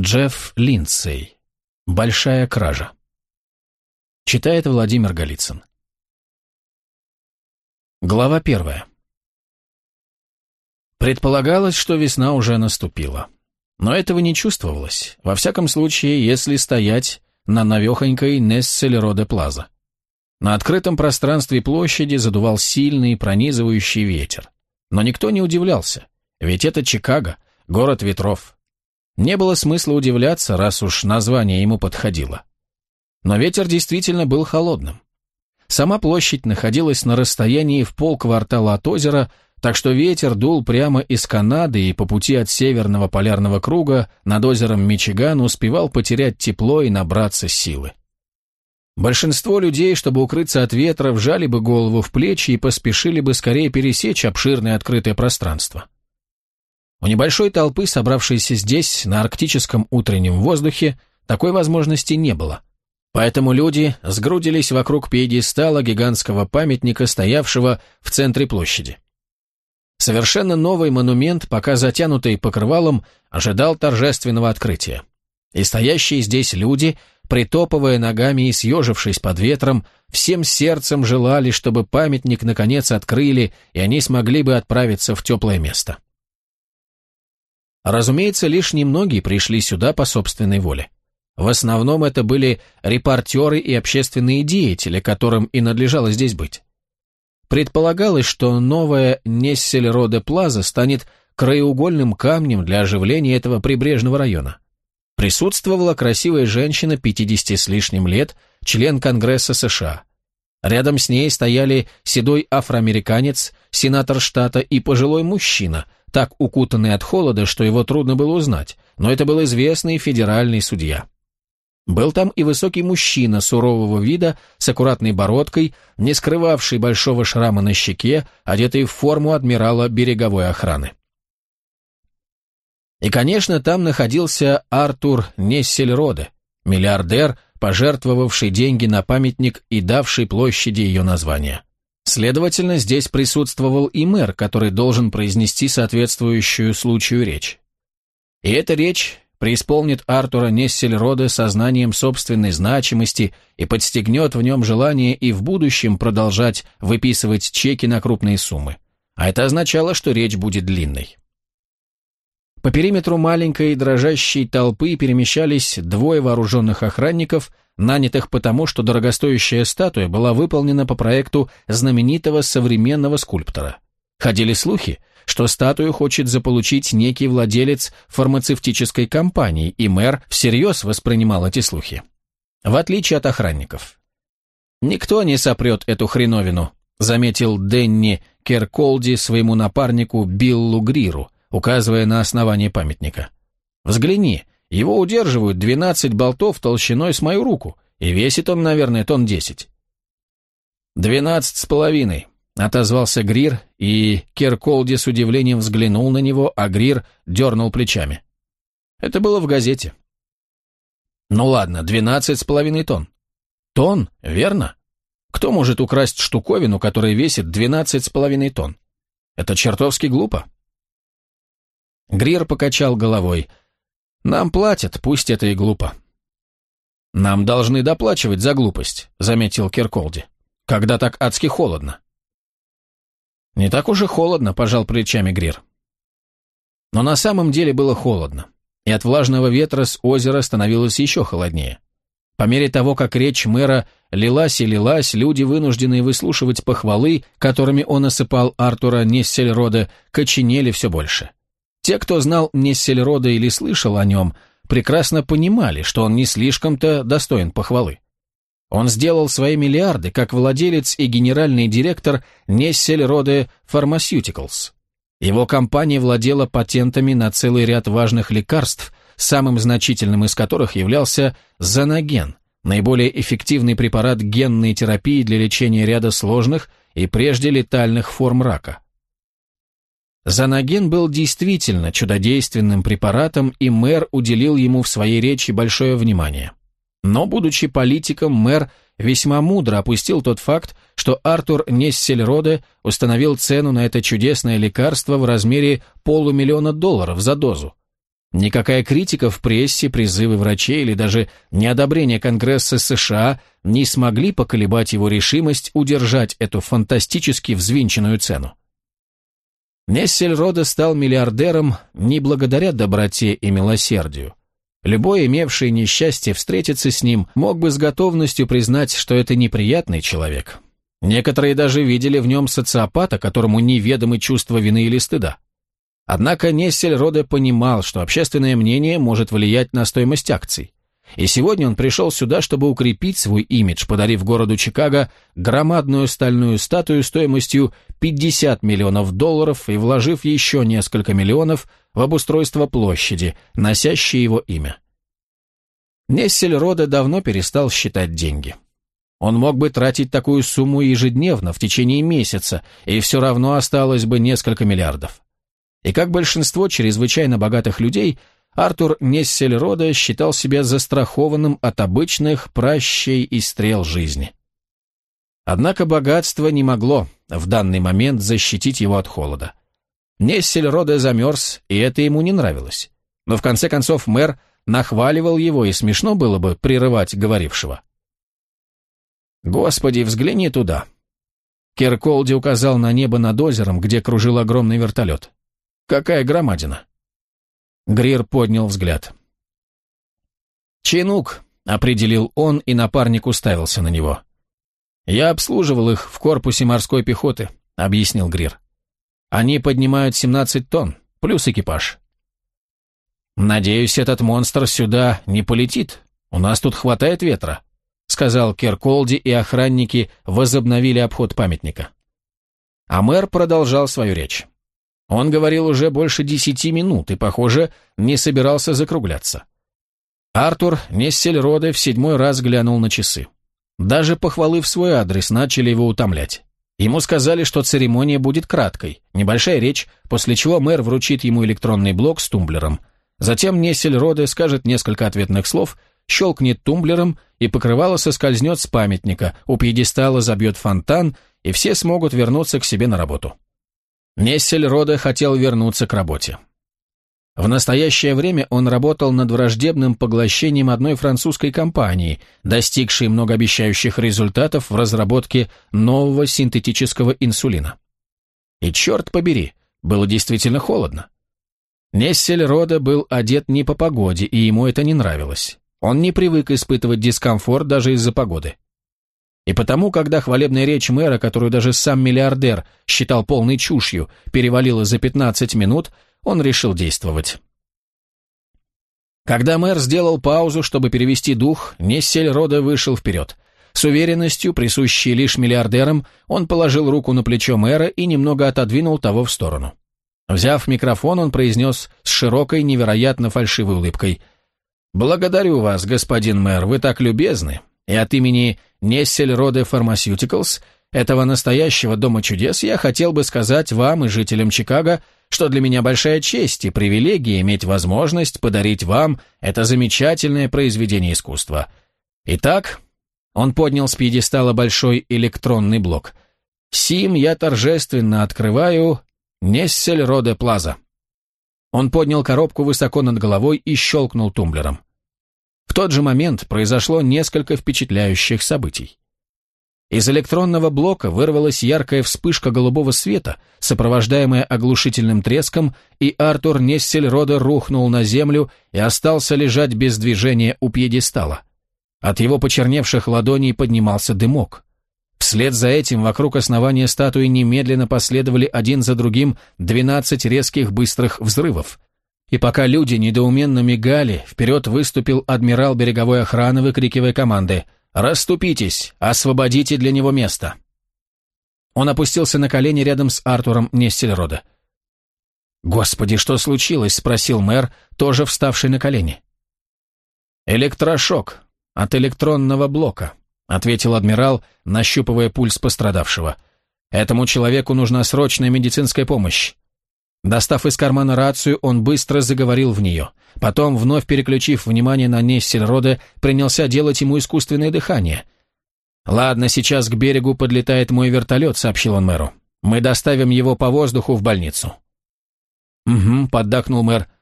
Джефф Линдсей. Большая кража. Читает Владимир Голицын. Глава 1. Предполагалось, что весна уже наступила. Но этого не чувствовалось, во всяком случае, если стоять на навехонькой Несселероде-Плаза. На открытом пространстве площади задувал сильный пронизывающий ветер. Но никто не удивлялся, ведь это Чикаго, город ветров. Не было смысла удивляться, раз уж название ему подходило. Но ветер действительно был холодным. Сама площадь находилась на расстоянии в полквартала от озера, так что ветер дул прямо из Канады и по пути от Северного полярного круга над озером Мичиган успевал потерять тепло и набраться силы. Большинство людей, чтобы укрыться от ветра, вжали бы голову в плечи и поспешили бы скорее пересечь обширное открытое пространство. У небольшой толпы, собравшейся здесь, на арктическом утреннем воздухе, такой возможности не было. Поэтому люди сгрудились вокруг пьедестала гигантского памятника, стоявшего в центре площади. Совершенно новый монумент, пока затянутый покрывалом, ожидал торжественного открытия. И стоящие здесь люди, притопывая ногами и съежившись под ветром, всем сердцем желали, чтобы памятник наконец открыли, и они смогли бы отправиться в теплое место. Разумеется, лишь немногие пришли сюда по собственной воле. В основном это были репортеры и общественные деятели, которым и надлежало здесь быть. Предполагалось, что новая Несселероде-Плаза станет краеугольным камнем для оживления этого прибрежного района. Присутствовала красивая женщина 50 с лишним лет, член Конгресса США. Рядом с ней стояли седой афроамериканец, сенатор штата и пожилой мужчина, так укутанный от холода, что его трудно было узнать, но это был известный федеральный судья. Был там и высокий мужчина сурового вида, с аккуратной бородкой, не скрывавший большого шрама на щеке, одетый в форму адмирала береговой охраны. И, конечно, там находился Артур Нессельроде, миллиардер, пожертвовавший деньги на памятник и давший площади ее название. Следовательно, здесь присутствовал и мэр, который должен произнести соответствующую случаю речь. И эта речь преисполнит Артура Нессельроде сознанием собственной значимости и подстегнет в нем желание и в будущем продолжать выписывать чеки на крупные суммы. А это означало, что речь будет длинной. По периметру маленькой дрожащей толпы перемещались двое вооруженных охранников, нанятых потому, что дорогостоящая статуя была выполнена по проекту знаменитого современного скульптора. Ходили слухи, что статую хочет заполучить некий владелец фармацевтической компании, и мэр всерьез воспринимал эти слухи. В отличие от охранников. «Никто не сопрет эту хреновину», заметил Денни Керколди своему напарнику Биллу Гриру, указывая на основание памятника. «Взгляни, его удерживают 12 болтов толщиной с мою руку, и весит он, наверное, тонн 10». 12,5, отозвался Грир, и Керколди с удивлением взглянул на него, а Грир дернул плечами. Это было в газете. Ну ладно, 12,5 тонн. Тонн, верно? Кто может украсть штуковину, которая весит 12,5 тонн? Это чертовски глупо. Грир покачал головой. «Нам платят, пусть это и глупо». «Нам должны доплачивать за глупость», — заметил Керколди. «Когда так адски холодно». «Не так уж и холодно», — пожал плечами Грир. Но на самом деле было холодно, и от влажного ветра с озера становилось еще холоднее. По мере того, как речь мэра лилась и лилась, люди, вынужденные выслушивать похвалы, которыми он осыпал Артура Нессельроде, коченели все больше. Те, кто знал Нессельроде или слышал о нем, прекрасно понимали, что он не слишком-то достоин похвалы. Он сделал свои миллиарды как владелец и генеральный директор Нессельроде Pharmaceuticals. Его компания владела патентами на целый ряд важных лекарств, самым значительным из которых являлся Заноген, наиболее эффективный препарат генной терапии для лечения ряда сложных и прежде летальных форм рака. Заноген был действительно чудодейственным препаратом, и мэр уделил ему в своей речи большое внимание. Но, будучи политиком, мэр весьма мудро опустил тот факт, что Артур Нессельроде установил цену на это чудесное лекарство в размере $500 000 за дозу. Никакая критика в прессе, призывы врачей или даже неодобрение Конгресса США не смогли поколебать его решимость удержать эту фантастически взвинченную цену. Нессельроде стал миллиардером не благодаря доброте и милосердию. Любой, имевший несчастье встретиться с ним, мог бы с готовностью признать, что это неприятный человек. Некоторые даже видели в нем социопата, которому неведомы чувства вины или стыда. Однако Нессельроде понимал, что общественное мнение может влиять на стоимость акций. И сегодня он пришел сюда, чтобы укрепить свой имидж, подарив городу Чикаго громадную стальную статую стоимостью $50 миллионов и вложив еще несколько миллионов в обустройство площади, носящей его имя. Нессельроде давно перестал считать деньги. Он мог бы тратить такую сумму ежедневно в течение месяца, и все равно осталось бы несколько миллиардов. И как большинство чрезвычайно богатых людей, Артур Нессельроде считал себя застрахованным от обычных пращей и стрел жизни. Однако богатство не могло в данный момент защитить его от холода. Нессельроде замерз, и это ему не нравилось. Но в конце концов мэр нахваливал его, и смешно было бы прерывать говорившего. «Господи, взгляни туда!» Кирколди указал на небо над озером, где кружил огромный вертолет. «Какая громадина!» Грир поднял взгляд. «Чинук», — определил он, и напарник уставился на него. «Я обслуживал их в корпусе морской пехоты», — объяснил Грир. «Они поднимают 17 тонн, плюс экипаж». «Надеюсь, этот монстр сюда не полетит. У нас тут хватает ветра», — сказал Кирколди, и охранники возобновили обход памятника. А мэр продолжал свою речь. Он говорил уже больше 10 минут и, похоже, не собирался закругляться. Артур Нессельроде в 7-й раз глянул на часы. Даже похвалы в свой адрес начали его утомлять. Ему сказали, что церемония будет краткой, небольшая речь, после чего мэр вручит ему электронный блок с тумблером. Затем Нессельроде скажет несколько ответных слов, щелкнет тумблером, и покрывало соскользнет с памятника, у пьедестала забьет фонтан, и все смогут вернуться к себе на работу. Нессельроде хотел вернуться к работе. В настоящее время он работал над враждебным поглощением одной французской компании, достигшей многообещающих результатов в разработке нового синтетического инсулина. И черт побери, было действительно холодно. Нессельроде был одет не по погоде, и ему это не нравилось. Он не привык испытывать дискомфорт даже из-за погоды. И потому, когда хвалебная речь мэра, которую даже сам миллиардер считал полной чушью, перевалила за 15 минут, он решил действовать. Когда мэр сделал паузу, чтобы перевести дух, Нессельроде вышел вперед. С уверенностью, присущей лишь миллиардерам, он положил руку на плечо мэра и немного отодвинул того в сторону. Взяв микрофон, он произнес с широкой, невероятно фальшивой улыбкой: «Благодарю вас, господин мэр, вы так любезны. И от имени Нессельроде Pharmaceuticals, этого настоящего дома чудес, я хотел бы сказать вам и жителям Чикаго, что для меня большая честь и привилегия иметь возможность подарить вам это замечательное произведение искусства. Итак, он поднял с пьедестала большой электронный блок. Сим я торжественно открываю Нессельроде Плаза. Он поднял коробку высоко над головой и щелкнул тумблером. В тот же момент произошло несколько впечатляющих событий. Из электронного блока вырвалась яркая вспышка голубого света, сопровождаемая оглушительным треском, и Артур Нессельроде рухнул на землю и остался лежать без движения у пьедестала. От его почерневших ладоней поднимался дымок. Вслед за этим вокруг основания статуи немедленно последовали один за другим 12 резких быстрых взрывов. И пока люди недоуменно мигали, вперед выступил адмирал береговой охраны, выкрикивая команды: «Расступитесь! Освободите для него место!» Он опустился на колени рядом с Артуром Нессельроде. «Господи, что случилось?» — спросил мэр, тоже вставший на колени. «Электрошок от электронного блока», — ответил адмирал, нащупывая пульс пострадавшего. «Этому человеку нужна срочная медицинская помощь». Достав из кармана рацию, он быстро заговорил в нее. Потом, вновь переключив внимание на Нессельроде, принялся делать ему искусственное дыхание. «Ладно, сейчас к берегу подлетает мой вертолет», — сообщил он мэру. «Мы доставим его по воздуху в больницу». «Угу», — поддакнул мэр.